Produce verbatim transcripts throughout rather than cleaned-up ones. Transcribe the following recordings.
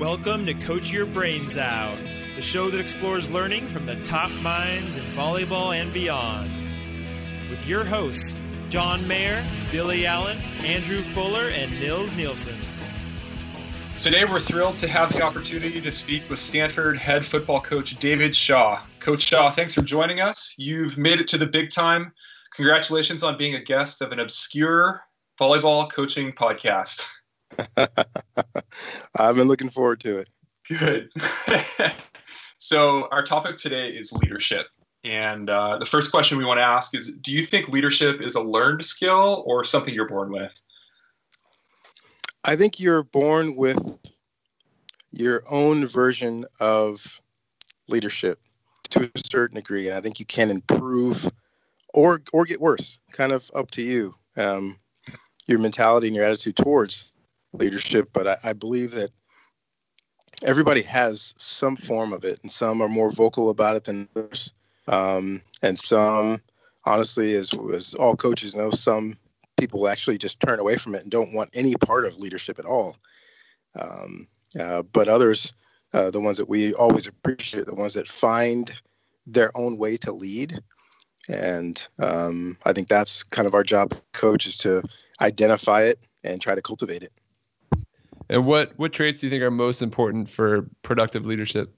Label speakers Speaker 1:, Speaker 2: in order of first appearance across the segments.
Speaker 1: Welcome to Coach Your Brains Out, the show that explores learning from the top minds in volleyball and beyond. With your hosts, John Mayer, Billy Allen, Andrew Fuller, and Nils Nielsen.
Speaker 2: Today we're thrilled to have the opportunity to speak with Stanford head football coach David Shaw. Coach Shaw, thanks for joining us. You've made it to the big time. Congratulations on being a guest of an obscure volleyball coaching podcast.
Speaker 3: I've been looking forward to it.
Speaker 2: Good. So our topic today is leadership. And uh, the first question we want to ask is, do you think leadership is a learned skill or something you're born with?
Speaker 3: I think you're born with your own version of leadership to a certain degree. And I think you can improve or or get worse, kind of up to you, um, your mentality and your attitude towards leadership. But I, I believe that everybody has some form of it, and some are more vocal about it than others. Um, and some, honestly, as, as all coaches know, some people actually just turn away from it and don't want any part of leadership at all. Um, uh, but others, uh, the ones that we always appreciate, the ones that find their own way to lead. And um, I think that's kind of our job, coach, is to identify it and try to cultivate it.
Speaker 4: And what, what traits do you think are most important for productive leadership?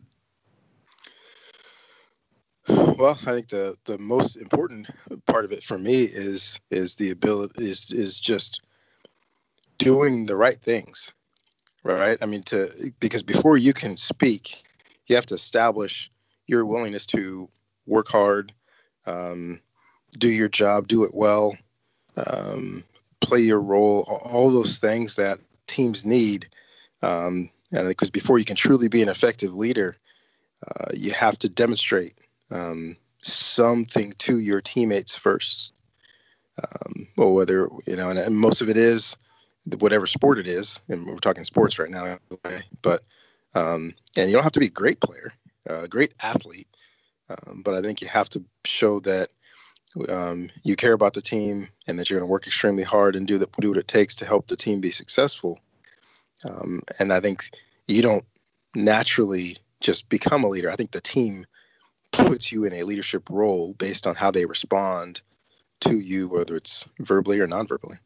Speaker 3: Well, I think the, the most important part of it for me is is the ability is is just doing the right things, right? I mean, to because before you can speak, you have to establish your willingness to work hard, um, do your job, do it well, um, play your role, all those things that teams need. Um, and because before you can truly be an effective leader, uh, you have to demonstrate um, something to your teammates first. Um, or whether, you know, and, and most of it is whatever sport it is, and we're talking sports right now, but, um, and you don't have to be a great player, uh, a great athlete. Um, but I think you have to show that um, you care about the team and that you're going to work extremely hard and do the, do what it takes to help the team be successful. Um, and I think you don't naturally just become a leader. I think the team puts you in a leadership role based on how they respond to you, whether it's verbally or non-verbally.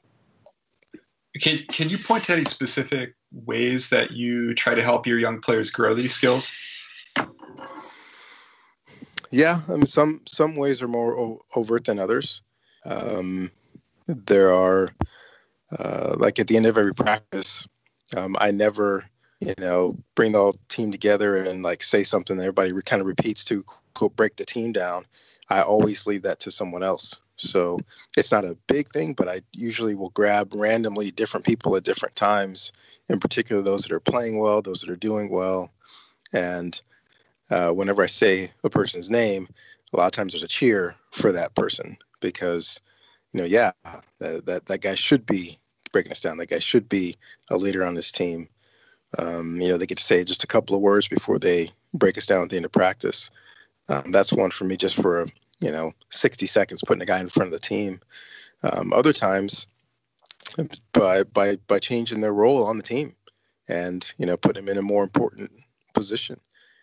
Speaker 2: Can, can you point to any specific ways that you try to help your young players grow these skills?
Speaker 3: Yeah, I mean, some some ways are more o- overt than others. Um, there are, uh, like at the end of every practice, um, I never, you know, bring the whole team together and like say something that everybody re- kind of repeats to quote, break the team down. I always leave that to someone else. So it's not a big thing, but I usually will grab randomly different people at different times, in particular those that are playing well, those that are doing well, and Uh, whenever I say a person's name, a lot of times there's a cheer for that person because, you know, yeah, that, that, that guy should be breaking us down. That guy should be a leader on this team. Um, you know, they get to say just a couple of words before they break us down at the end of practice. Um, that's one for me just for, you know, sixty seconds, putting a guy in front of the team. Um, other times by, by, by changing their role on the team and, you know, put them in a more important position.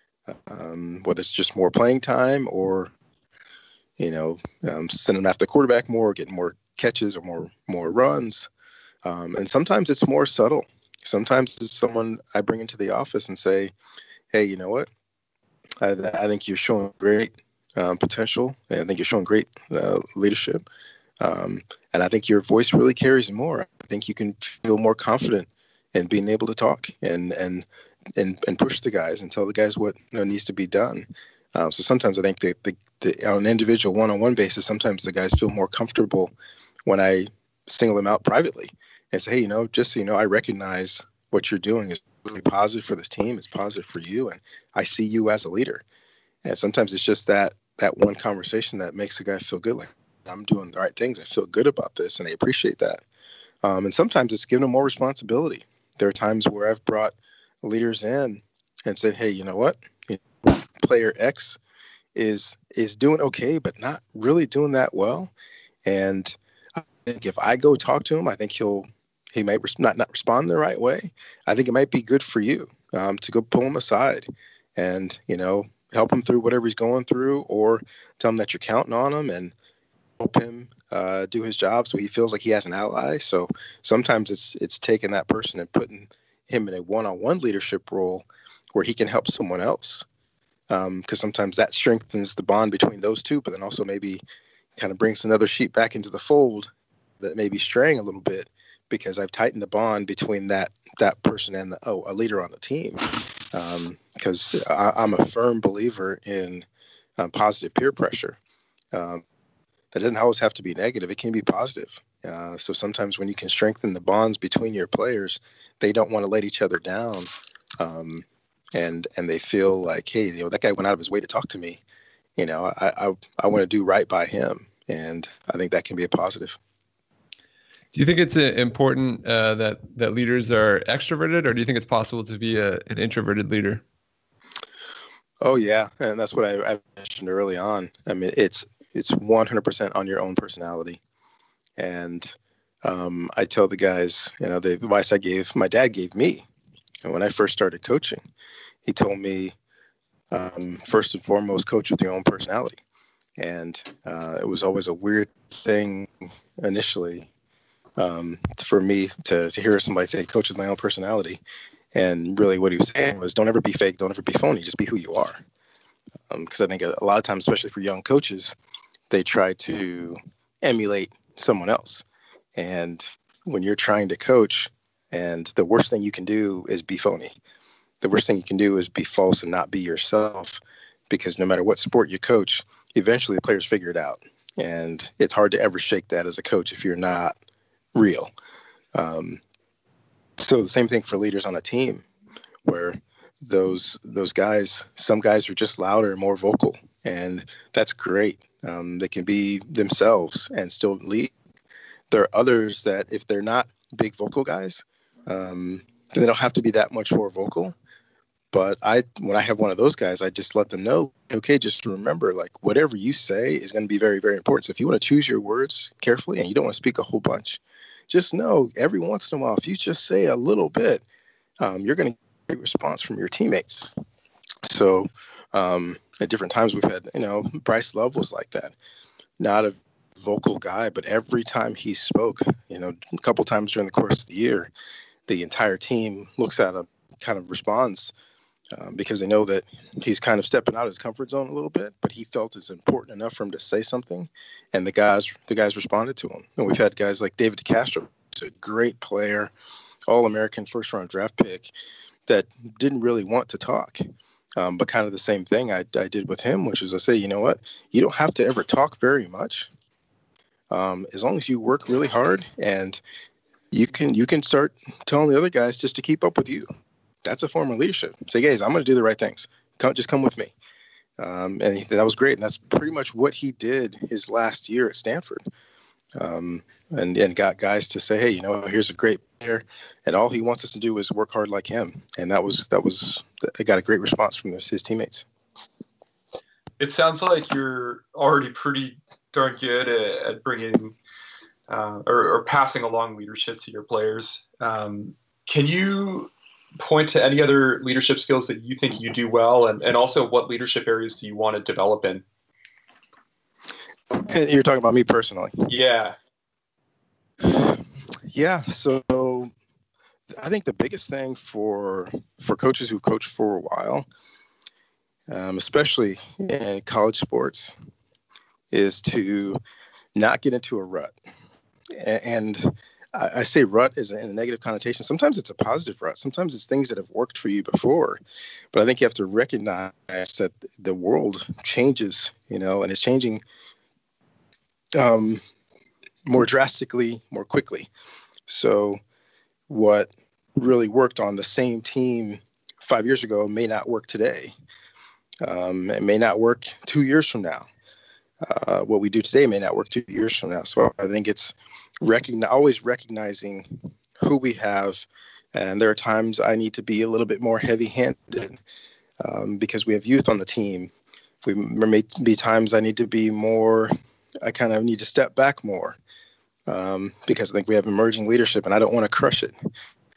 Speaker 3: Um, whether it's just more playing time or, you know, um, sending them after the quarterback more, getting more catches or more more runs. Um, and sometimes it's more subtle. Sometimes it's someone I bring into the office and say, hey, you know what? I, I think you're showing great um, potential. And I think you're showing great uh, leadership. Um, and I think your voice really carries more. I think you can feel more confident in being able to talk and and and and push the guys and tell the guys what you know, needs to be done. Um, so sometimes I think that the, the, on an individual one-on-one basis, sometimes the guys feel more comfortable when I single them out privately and say, hey, you know, just so you know, I recognize what you're doing is really positive for this team. It's positive for you. And I see you as a leader. And sometimes it's just that, that one conversation that makes the guy feel good. Like I'm doing the right things. I feel good about this and they appreciate that. Um, and sometimes it's giving them more responsibility. There are times where I've brought leaders in and said, hey, you know what? Player X is is doing okay, but not really doing that well. And I think if I go talk to him, I think he'll he might res- not not respond the right way. I think it might be good for you. um, to go pull him aside and, you know, help him through whatever he's going through, or tell him that you're counting on him and help him uh, do his job so he feels like he has an ally. So sometimes it's it's taking that person and putting him in a one-on-one leadership role where he can help someone else. Because um, sometimes that strengthens the bond between those two, but then also maybe kind of brings another sheep back into the fold that may be straying a little bit, because I've tightened the bond between that that person and the, oh, a leader on the team. Because um, I'm a firm believer in um, positive peer pressure. Um, that doesn't always have to be negative. It can be positive. Uh, so sometimes when you can strengthen the bonds between your players, they don't want to let each other down. Um, and and they feel like, hey, you know, that guy went out of his way to talk to me. You know, I I, I want to do right by him. And I think that can be a positive.
Speaker 4: Do you think it's uh, important uh, that that leaders are extroverted, or do you think it's possible to be a, an introverted leader?
Speaker 3: Oh yeah, and that's what I, I mentioned early on. I mean, it's it's one hundred percent on your own personality. And um, I tell the guys, you know, the advice I gave, my dad gave me, and when I first started coaching, he told me, um, first and foremost, coach with your own personality. And uh, it was always a weird thing initially. Um, for me to, to hear somebody say, coach with my own personality. And really what he was saying was, don't ever be fake, don't ever be phony, just be who you are. Because um, I think a, a lot of times, especially for young coaches, they try to emulate someone else. And when you're trying to coach, and the worst thing you can do is be phony. The worst thing you can do is be false and not be yourself, because no matter what sport you coach, eventually the players figure it out. And it's hard to ever shake that as a coach if you're not real. Um, so the same thing for leaders on a team, where those those guys, some guys are just louder and more vocal, and that's great. Um, they can be themselves and still lead. There are others that if they're not big vocal guys, um, then they don't have to be that much more vocal. But I, when I have one of those guys, I just let them know, okay, just remember, like, whatever you say is going to be very, very important. So if you want to choose your words carefully and you don't want to speak a whole bunch, just know every once in a while, if you just say a little bit, um, you're going to get a response from your teammates. So um, at different times we've had, you know, Bryce Love was like that. Not a vocal guy, but every time he spoke, you know, a couple times during the course of the year, the entire team looks at him, kind of responds. Um, because they know that he's kind of stepping out of his comfort zone a little bit, but he felt it's important enough for him to say something, and the guys the guys responded to him. And we've had guys like David DeCastro, who's a great player, All-American first-round draft pick, that didn't really want to talk, um, but kind of the same thing I, I did with him, which is I say, you know what, you don't have to ever talk very much, um, as long as you work really hard, and you can you can start telling the other guys just to keep up with you. That's a form of leadership. Say, guys, I'm going to do the right things. Come, just come with me. Um, and he, that was great. And that's pretty much what he did his last year at Stanford. Um, and, and got guys to say, hey, you know, here's a great player. And all he wants us to do is work hard like him. And that was, that was, they got a great response from his, his teammates.
Speaker 2: It sounds like you're already pretty darn good at, at bringing uh, or, or passing along leadership to your players. Um, can you point to any other leadership skills that you think you do well, and, and also what leadership areas do you want to develop in?
Speaker 3: And you're talking about me personally?
Speaker 2: Yeah.
Speaker 3: Yeah. So I think the biggest thing for for coaches who've coached for a while, um, especially in college sports, is to not get into a rut. And I say rut is in a negative connotation. Sometimes it's a positive rut. Sometimes it's things that have worked for you before. But I think you have to recognize that the world changes, you know, and it's changing um, more drastically, more quickly. So what really worked on the same team five years ago may not work today. Um, it may not work two years from now. Uh, what we do today may not work two years from now. So I think it's recognize, always recognizing who we have. And there are times I need to be a little bit more heavy-handed um, because we have youth on the team. We, there may be times I need to be more, I kind of need to step back more um, because I think we have emerging leadership and I don't want to crush it.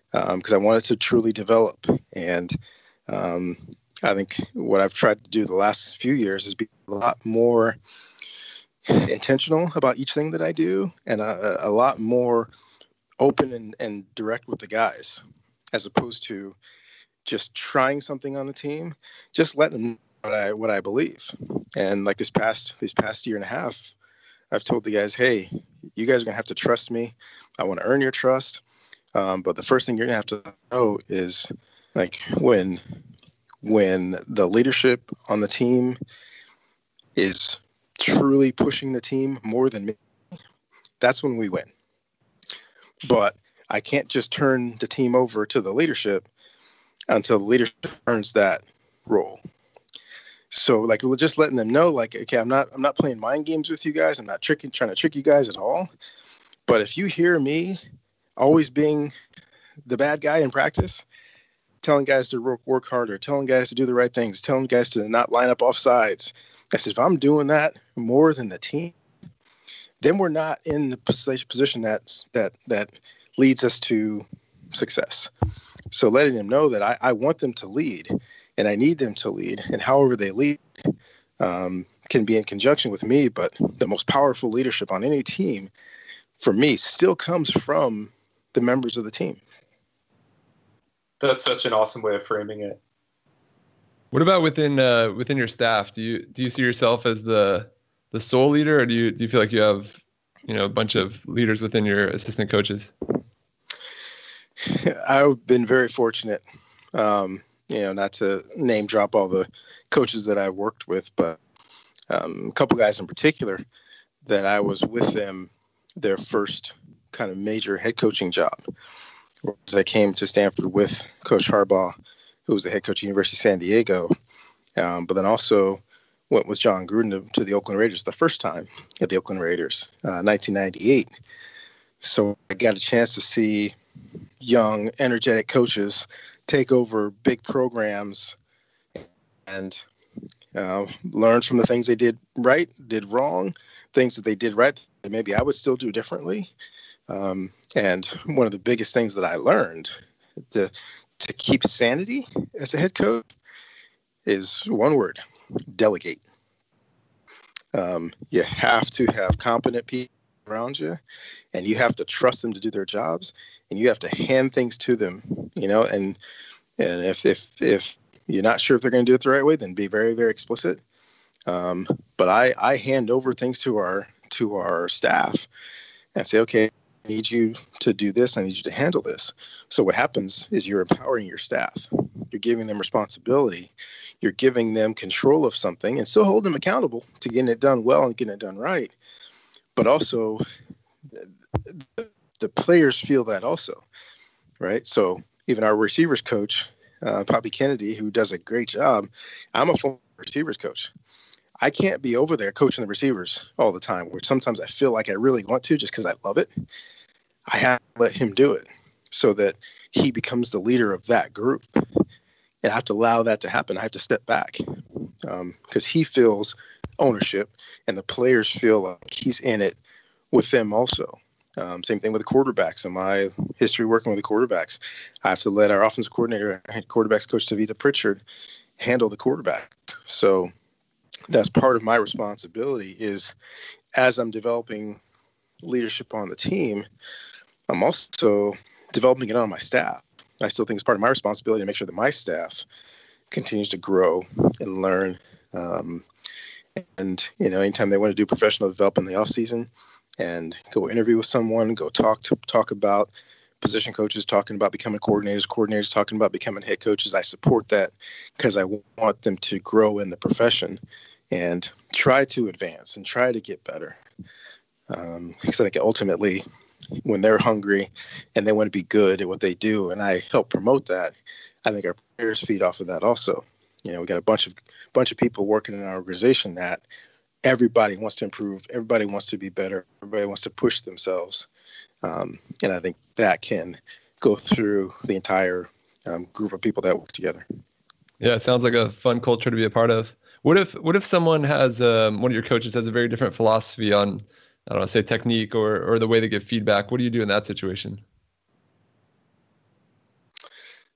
Speaker 3: because um, I wanted to truly develop. And um, I think what I've tried to do the last few years is be a lot more intentional about each thing that I do, and a, a lot more open and, and direct with the guys, as opposed to just trying something on the team, just letting them know what I what I believe. And like this past this past year and a half, I've told the guys, hey, you guys are gonna have to trust me. I want to earn your trust. Um, but the first thing you're gonna have to know is, like, when when the leadership on the team is truly pushing the team more than me, that's when we win. But I can't just turn the team over to the leadership until the leadership earns that role. So, like, we're just letting them know, like, okay, I'm not I'm not playing mind games with you guys. I'm not tricking trying to trick you guys at all. But if you hear me always being the bad guy in practice, telling guys to work, work harder, telling guys to do the right things, telling guys to not line up off sides, I said, if I'm doing that more than the team, then we're not in the position that that that leads us to success. So letting them know that I, I want them to lead, and I need them to lead, and however they lead um, can be in conjunction with me. But the most powerful leadership on any team, for me, still comes from the members of the team.
Speaker 2: That's such an awesome way of framing it.
Speaker 4: What about within uh, within your staff? Do you do you see yourself as the the sole leader, or do you do you feel like you have, you know, a bunch of leaders within your assistant coaches?
Speaker 3: I've been very fortunate, um, you know, not to name drop all the coaches that I've worked with, but um, a couple guys in particular that I was with them their first kind of major head coaching job. As I came to Stanford with Coach Harbaugh, who was the head coach of University of San Diego, um, but then also went with John Gruden to, to the Oakland Raiders the first time at the Oakland Raiders, uh, nineteen ninety-eight. So I got a chance to see young, energetic coaches take over big programs and uh, learn from the things they did right, did wrong, things that they did right that maybe I would still do differently. Um, and one of the biggest things that I learned to, to keep sanity as a head coach is one word: delegate. Um, you have to have competent people around you, and you have to trust them to do their jobs, and you have to hand things to them, you know, and and if if if you're not sure if they're going to do it the right way, then be very, very explicit. Um, but I, I hand over things to our to our staff and say, okay, I need you to do this. I need you to handle this. So what happens is you're empowering your staff. You're giving them responsibility. You're giving them control of something and still hold them accountable to getting it done well and getting it done right. But also the, the players feel that also, right? So even our receivers coach, uh, Poppy Kennedy, who does a great job, I'm a former receivers coach. I can't be over there coaching the receivers all the time, which sometimes I feel like I really want to just because I love it. I have to let him do it so that he becomes the leader of that group. And I have to allow that to happen. I have to step back because um, he feels ownership and the players feel like he's in it with them also. Um, same thing with the quarterbacks. In my history working with the quarterbacks, I have to let our offensive coordinator, quarterbacks coach Tavita Pritchard, handle the quarterback. So that's part of my responsibility is as I'm developing leadership on the team, I'm also developing it on my staff. I still think it's part of my responsibility to make sure that my staff continues to grow and learn. Um, and, you know, anytime they want to do professional development in the off season and go interview with someone, go talk to talk about position coaches, talking about becoming coordinators, coordinators talking about becoming head coaches, I support that because I want them to grow in the profession and try to advance and try to get better. Um, because I think ultimately when they're hungry and they want to be good at what they do, and I help promote that, I think our players feed off of that also. You know, we got a bunch of bunch of people working in our organization that everybody wants to improve, everybody wants to be better, everybody wants to push themselves. Um, and I think that can go through the entire um, group of people that work together.
Speaker 4: Yeah, it sounds like a fun culture to be a part of. What if what if someone has um, one of your coaches has a very different philosophy on, I don't know, say technique or or the way they give feedback? What do you do in that situation?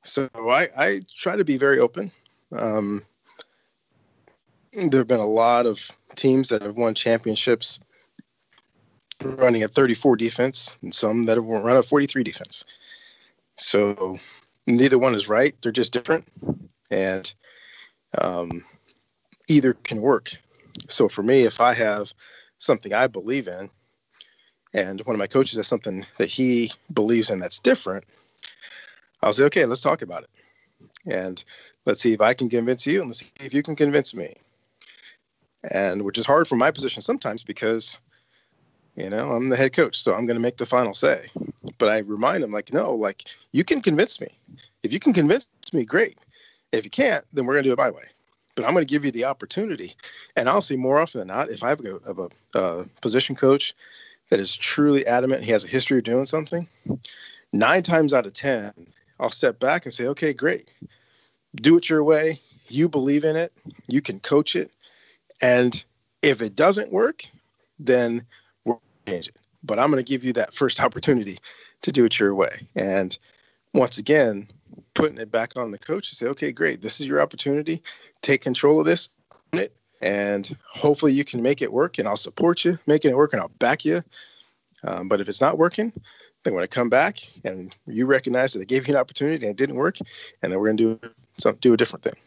Speaker 3: So I, I try to be very open. Um, there have been a lot of teams that have won championships running a thirty-four defense, and some that have run a forty-three defense. So neither one is right. They're just different. And um, either can work. So for me, if I have something I believe in, and one of my coaches has something that he believes in that's different, I'll say, okay, let's talk about it. And let's see if I can convince you, and let's see if you can convince me. And which is hard for my position sometimes because, you know, I'm the head coach, so I'm going to make the final say. But I remind them, like, no, like, you can convince me. If you can convince me, great. If you can't, then we're going to do it my way. But I'm going to give you the opportunity. And I'll see more often than not, if I have a, have a, a position coach that is truly adamant, he has a history of doing something, nine times out of ten, I'll step back and say, okay, great. Do it your way. You believe in it. You can coach it. And if it doesn't work, then we'll change it. But I'm going to give you that first opportunity to do it your way. And once again, putting it back on the coach to say, okay, great. This is your opportunity. Take control of this, and hopefully you can make it work. And I'll support you making it work, and I'll back you. Um, but if it's not working, then when I come back and you recognize that I gave you an opportunity and it didn't work, and then we're going to do some, do a different thing.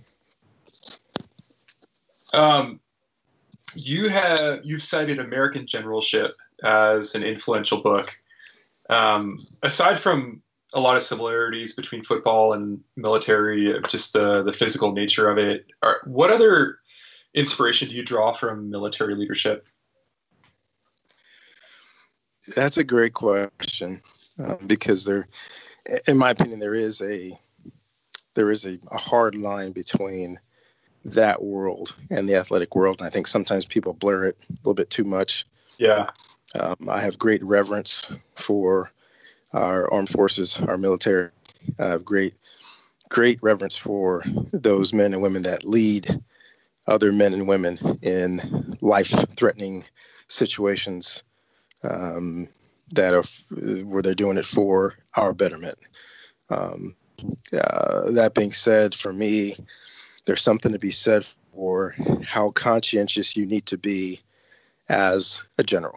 Speaker 2: Um, you have you've cited American Generalship as an influential book. Um, aside from a lot of similarities between football and military, just the the physical nature of it, are, what other inspiration do you draw from military leadership?
Speaker 3: That's a great question, uh, because there, in my opinion, there is a there is a, a hard line between that world and the athletic world. And I think sometimes people blur it a little bit too much.
Speaker 2: Yeah.
Speaker 3: Um, I have great reverence for our armed forces, our military. I have great, great reverence for those men and women that lead other men and women in life-threatening situations, um, that are where they're doing it for our betterment. Um, uh, that being said, for me, there's something to be said for how conscientious you need to be as a general.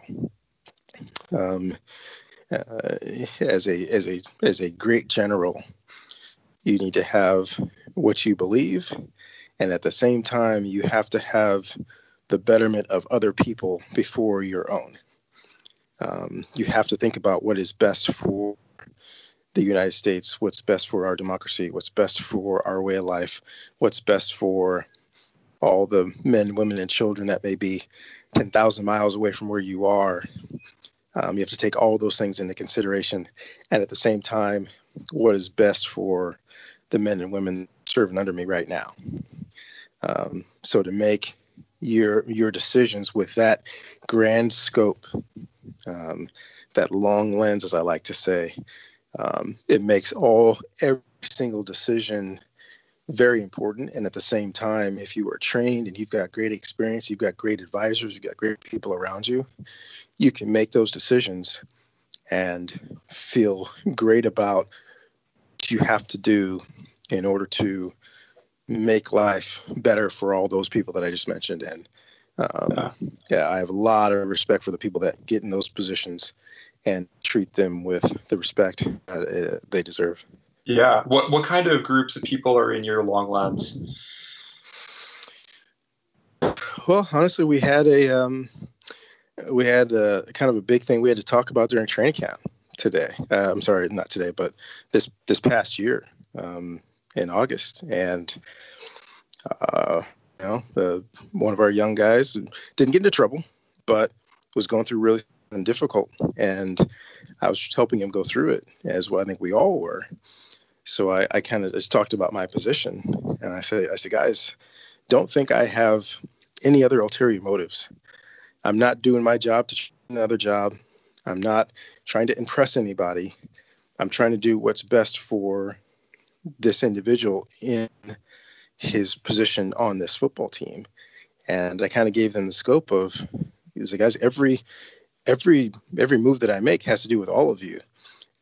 Speaker 3: Um, uh, as a as a as a great general, you need to have what you believe, and at the same time, you have to have the betterment of other people before your own. Um, you have to think about what is best for the United States, what's best for our democracy, what's best for our way of life, what's best for all the men, women, and children that may be ten thousand miles away from where you are. Um, you have to take all those things into consideration. And at the same time, what is best for the men and women serving under me right now. Um, so to make your your decisions with that grand scope, um, that long lens, as I like to say, um, it makes all every single decision very important. And at the same time, if you are trained and you've got great experience, you've got great advisors, you've got great people around you, you can make those decisions and feel great about what you have to do in order to make life better for all those people that I just mentioned. And um, yeah. yeah, I have a lot of respect for the people that get in those positions and treat them with the respect that uh, they deserve.
Speaker 2: Yeah. What what kind of groups of people are in your long lens?
Speaker 3: Well, honestly, we had a um, we had a, kind of a big thing we had to talk about during training camp today. Uh, I'm sorry, not today, but this this past year um, in August, and uh, you know, the, one of our young guys didn't get into trouble, but was going through really difficult, and I was helping him go through it, as well, I think we all were. So I, I kind of just talked about my position, and I said, I said, guys, don't think I have any other ulterior motives. I'm not doing my job to try another job. I'm not trying to impress anybody. I'm trying to do what's best for this individual in his position on this football team. And I kind of gave them the scope of, is guys, every every every move that I make has to do with all of you.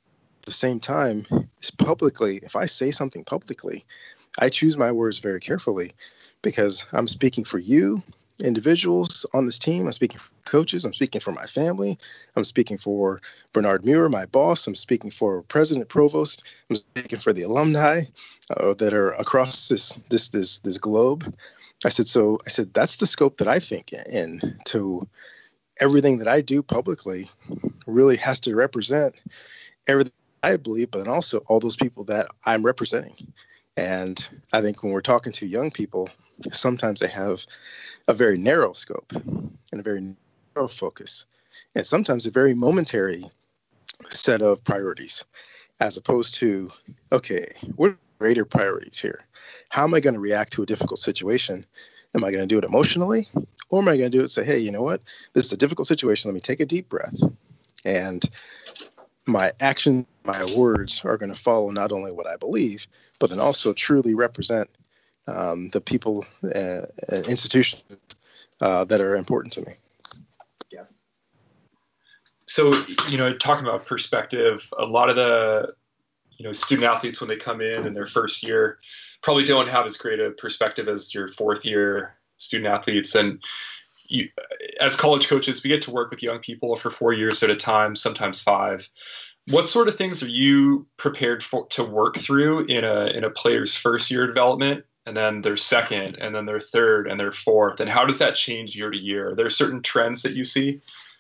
Speaker 3: at the same time, is publicly, if I say something publicly, I choose my words very carefully because I'm speaking for you, individuals on this team. I'm speaking for coaches. I'm speaking for my family. I'm speaking for Bernard Muir, my boss. I'm speaking for President Provost. I'm speaking for the alumni uh, that are across this this this this globe. I said, so I said, that's the scope that I think in to everything that I do publicly really has to represent everything I believe, but then also all those people that I'm representing. And I think when we're talking to young people, sometimes they have a very narrow scope and a very narrow focus, and sometimes a very momentary set of priorities, as opposed to, okay, what are greater priorities here? How am I going to react to a difficult situation? Am I going to do it emotionally, or am I going to do it and say, hey, you know what? This is a difficult situation. Let me take a deep breath. And my actions, my words are going to follow not only what I believe, but then also truly represent um, the people uh, and institutions uh, that are important to me.
Speaker 2: Yeah. So, you know, talking about perspective, a lot of the, you know, student athletes when they come in in their first year probably don't have as great a perspective as your fourth year student athletes. And you, as college coaches, we get to work with young people for four years at a time, sometimes five. What sort of things are you prepared for to work through in a in a player's first year development, and then their second, and then their third, and their fourth? And how does that change year to year? Are there certain trends that you see?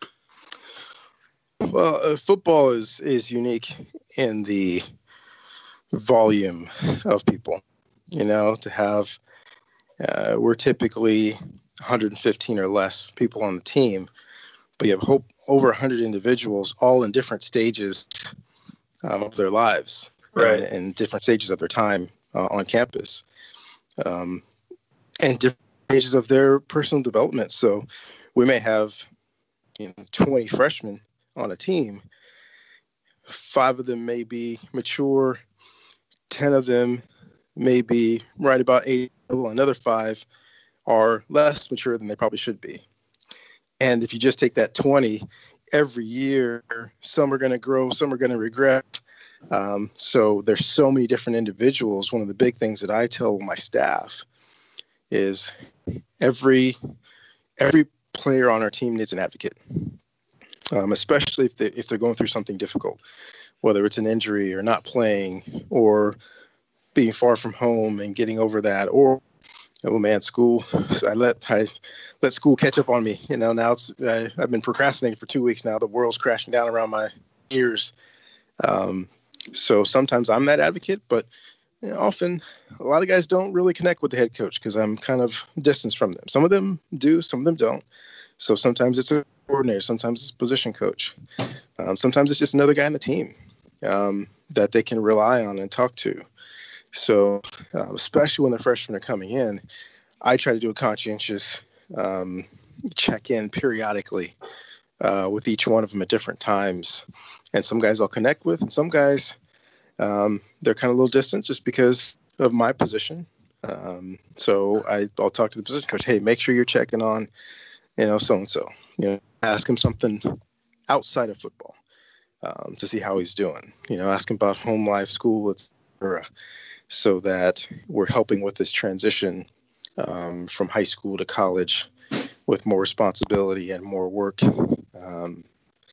Speaker 3: Well, uh, football is is unique in the volume of people. You know, to have uh, we're typically one hundred fifteen or less people on the team, but you have hope, over one hundred individuals, all in different stages um, of their lives,
Speaker 2: right,
Speaker 3: and, and different stages of their time uh, on campus, um, and different stages of their personal development. So we may have, you know, twenty freshmen on a team. Five of them may be mature, ten of them may be right about eight, another five are less mature than they probably should be. And if you just take that twenty, every year, some are going to grow, some are going to regret. Um, so there's so many different individuals. One of the big things that I tell my staff is every every player on our team needs an advocate, um, especially if, they, if they're going through something difficult, whether it's an injury or not playing or being far from home and getting over that, or oh man, school. So I let I let school catch up on me. You know, now it's I, I've been procrastinating for two weeks now. The world's crashing down around my ears. Um, so sometimes I'm that advocate, but you know, often a lot of guys don't really connect with the head coach because I'm kind of distanced from them. Some of them do, some of them don't. So sometimes it's a coordinator, sometimes it's a position coach, um, sometimes it's just another guy on the team um, that they can rely on and talk to. So, uh, especially when the freshmen are coming in, I try to do a conscientious um, check-in periodically uh, with each one of them at different times. And some guys I'll connect with, and some guys, um, they're kind of a little distant just because of my position. Um, so I, I'll talk to the position coach, hey, make sure you're checking on, you know, so-and-so. You know, ask him something outside of football um, to see how he's doing. You know, ask him about home life, school, et cetera, so that we're helping with this transition um, from high school to college with more responsibility and more work. Um,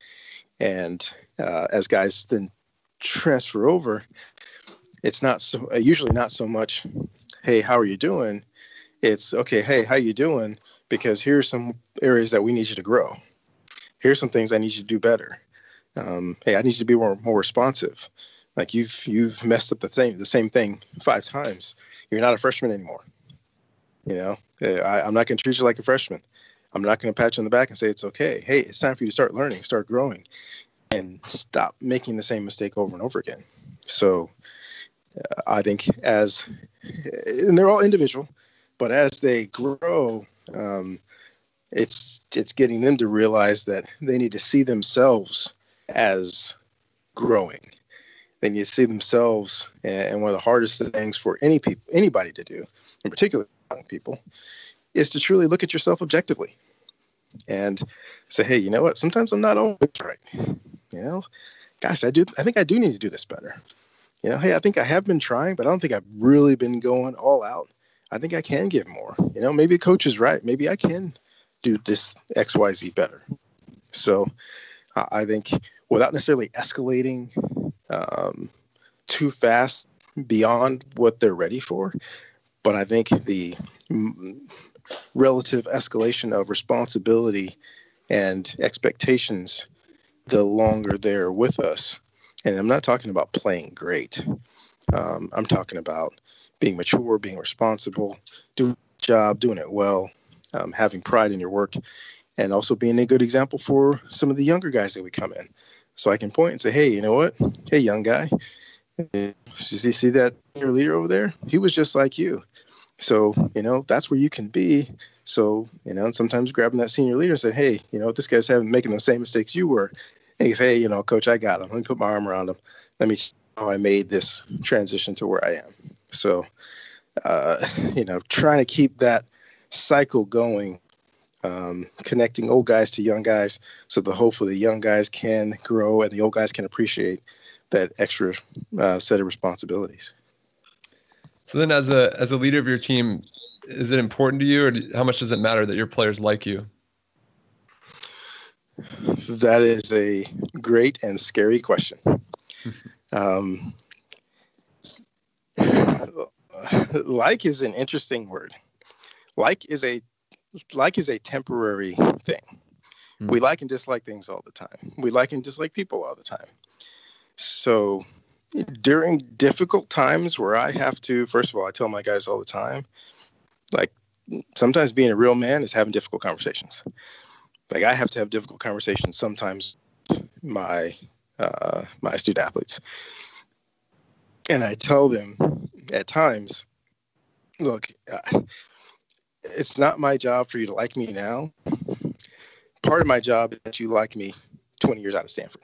Speaker 3: and uh, as guys then transfer over, it's not so usually not so much, hey, how are you doing? It's, okay, hey, how you doing? Because here's some areas that we need you to grow. Here's some things I need you to do better. Um, hey, I need you to be more, more responsive. Like you've you've messed up the thing, the same thing five times. You're not a freshman anymore. You know, I, I'm not going to treat you like a freshman. I'm not going to pat you on the back and say it's okay. Hey, it's time for you to start learning, start growing, and stop making the same mistake over and over again. So uh, I think as, and they're all individual, but as they grow, um, it's it's getting them to realize that they need to see themselves as growing. They need to see themselves, and one of the hardest things for any people, anybody to do, in particular young people, is to truly look at yourself objectively and say, hey, you know what? Sometimes I'm not always right. You know, gosh, I do. I think I do need to do this better. You know, hey, I think I have been trying, but I don't think I've really been going all out. I think I can give more. You know, maybe the coach is right. Maybe I can do this X, Y, Z better. So uh, I think without necessarily escalating um, too fast beyond what they're ready for, but I think the m- relative escalation of responsibility and expectations the longer they're with us. And I'm not talking about playing great. Um, I'm talking about being mature, being responsible, doing a job, doing it well, um, having pride in your work, and also being a good example for some of the younger guys that we come in. So I can point and say, hey, you know what? Hey, young guy, you see that your leader over there? He was just like you. So, you know, that's where you can be. So, you know, and sometimes grabbing that senior leader and saying, hey, you know, this guy's having making those same mistakes you were. And he say, hey, you know, coach, I got him. Let me put my arm around him. Let me show how I made this transition to where I am. So, uh, you know, trying to keep that cycle going, um, connecting old guys to young guys so that hopefully the young guys can grow and the old guys can appreciate that extra uh, set of responsibilities.
Speaker 4: So then as a as a leader of your team, is it important to you, or how much does it matter that your players like you?
Speaker 3: That is a great and scary question. Um, like is an interesting word. Like is a like is a temporary thing. Mm. We like and dislike things all the time. We like and dislike people all the time. So during difficult times where I have to, first of all, I tell my guys all the time, like sometimes being a real man is having difficult conversations. Like I have to have difficult conversations sometimes with my uh, my student athletes. And I tell them at times, look, uh, it's not my job for you to like me now. Part of my job is that you like me twenty years out of Stanford.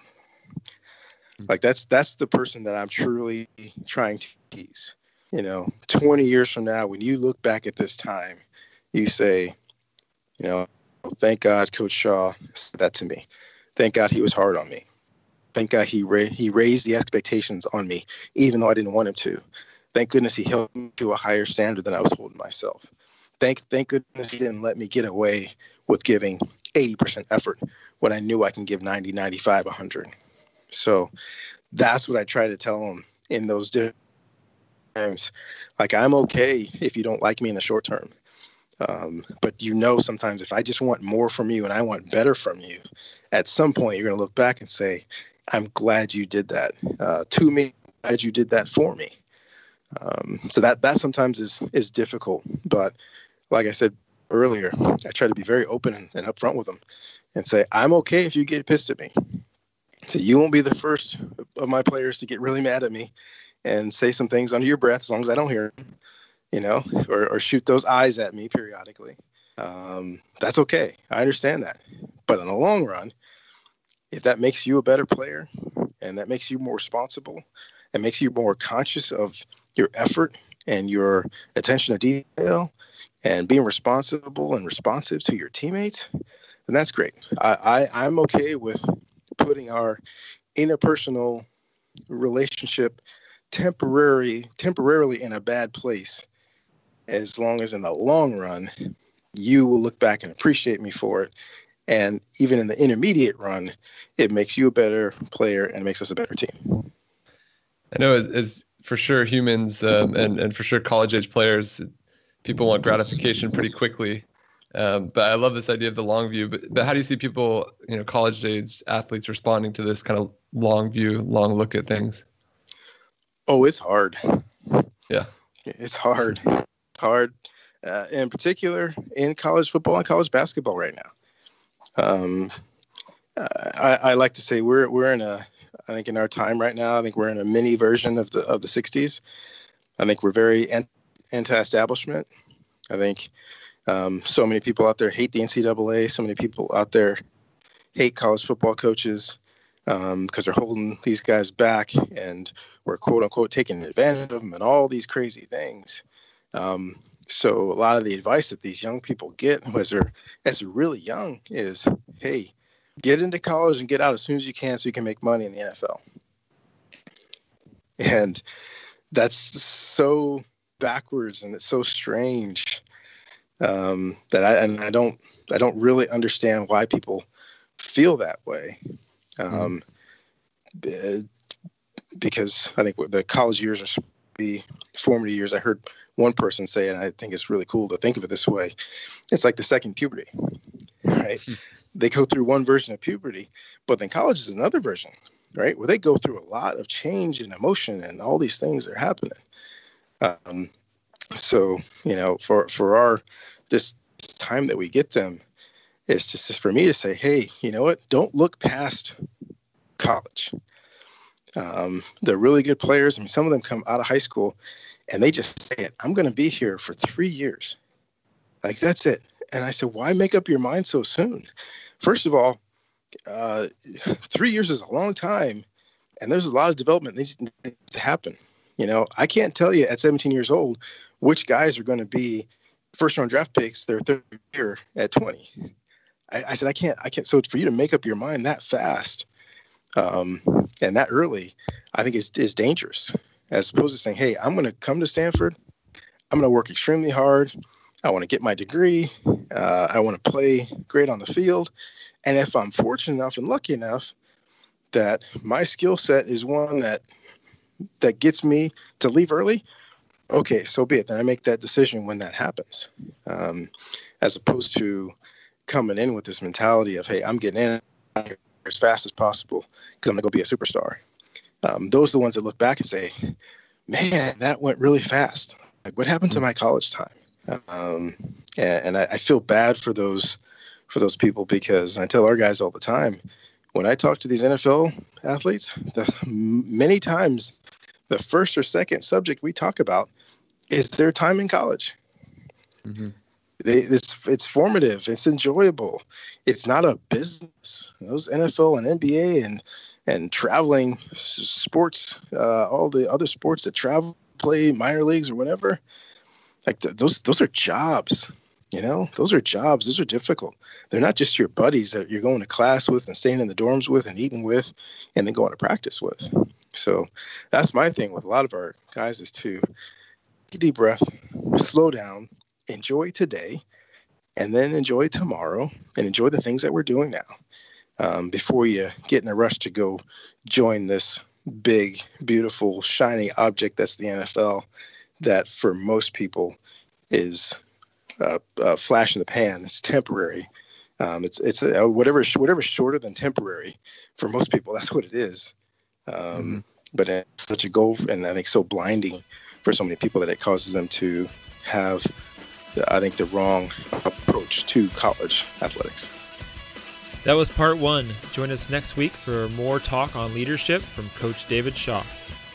Speaker 3: Like that's that's the person that I'm truly trying to tease. You know, twenty years from now, when you look back at this time, you say, you know, thank God Coach Shaw said that to me. Thank God he was hard on me. Thank God he ra- he raised the expectations on me, even though I didn't want him to. Thank goodness he held me to a higher standard than I was holding myself. Thank thank goodness he didn't let me get away with giving eighty percent effort when I knew I can give ninety, ninety-five, one hundred. So that's what I try to tell them in those different times. Like, I'm okay if you don't like me in the short term. Um, but you know, sometimes if I just want more from you and I want better from you, at some point you're going to look back and say, I'm glad you did that uh, to me. I'm glad you did that for me. Um, so that, that sometimes is, is difficult. But like I said earlier, I try to be very open and, and upfront with them and say, I'm okay if you get pissed at me. So you won't be the first of my players to get really mad at me and say some things under your breath, as long as I don't hear them, you know, or, or shoot those eyes at me periodically. Um, that's okay. I understand that. But in the long run, if that makes you a better player and that makes you more responsible and makes you more conscious of your effort and your attention to detail and being responsible and responsive to your teammates, then that's great. I, I, I'm okay with putting our interpersonal relationship temporary, temporarily in a bad place, as long as in the long run, you will look back and appreciate me for it. And even in the intermediate run, it makes you a better player and makes us a better team.
Speaker 4: I know as, as for sure humans um, and, and for sure college age players, people want gratification pretty quickly. Um, but I love this idea of the long view. But, but how do you see people, you know, college age athletes responding to this kind of long view, long look at things?
Speaker 3: Oh, it's hard.
Speaker 4: Yeah,
Speaker 3: it's hard. Hard, uh, in particular in college football and college basketball right now. Um, I, I like to say we're we're in a, I think in our time right now, I think we're in a mini version of the of the sixties. I think we're very anti-establishment. I think um, so many people out there hate the N C double A. So many people out there hate college football coaches because um, they're holding these guys back and we're quote unquote taking advantage of them and all these crazy things. Um, so a lot of the advice that these young people get as they're, as they're really young is, hey, get into college and get out as soon as you can so you can make money in the N F L. And that's so backwards and it's so strange um, that I and I don't I don't really understand why people feel that way. Um, mm. Because I think the college years are supposed to be formative years. I heard one person say, and I think it's really cool to think of it this way. It's like the second puberty, right? Mm. They go through one version of puberty, but then college is another version, right? Where they go through a lot of change and emotion and all these things are happening. Um, so, you know, for, for our, this time that we get them is just for me to say, hey, you know what? Don't look past college. Um, they're really good players. I mean, some of them come out of high school and they just say it, I'm going to be here for three years. Like, that's it. And I said, why make up your mind so soon? First of all, uh, three years is a long time, and there's a lot of development that needs to happen. You know, I can't tell you at seventeen years old which guys are going to be first-round draft picks their third year at twenty. I, I said, I can't, I can't. So for you to make up your mind that fast um, and that early, I think is is dangerous. As opposed to saying, hey, I'm going to come to Stanford. I'm going to work extremely hard. I want to get my degree. Uh, I want to play great on the field. And if I'm fortunate enough and lucky enough that my skill set is one that that gets me to leave early, okay, so be it. Then I make that decision when that happens, um, as opposed to coming in with this mentality of, hey, I'm getting in as fast as possible because I'm going to go be a superstar. Um, those are the ones that look back and say, man, that went really fast. Like, what happened to my college time? Um, and, and I, I feel bad for those for those people because I tell our guys all the time, when I talk to these N F L athletes, the, many times the first or second subject we talk about is their time in college. Mm-hmm. They, it's it's formative. It's enjoyable. It's not a business. Those N F L and N B A and and traveling sports, uh, all the other sports that travel, play minor leagues or whatever, like th- those those are jobs. You know, those are jobs. Those are difficult. They're not just your buddies that you're going to class with and staying in the dorms with and eating with and then going to practice with. So that's my thing with a lot of our guys is to take a deep breath, slow down, enjoy today, and then enjoy tomorrow and enjoy the things that we're doing now um, before you get in a rush to go join this big, beautiful, shiny object that's the N F L that for most people is – Uh, uh, flash in the pan. It's temporary. Um, it's it's uh, whatever whatever shorter than temporary for most people. That's what it is. Um, mm-hmm. But it's such a goal, and I think so blinding for so many people that it causes them to have, I think, the wrong approach to college athletics.
Speaker 1: That was part one. Join us next week for more talk on leadership from Coach David Shaw.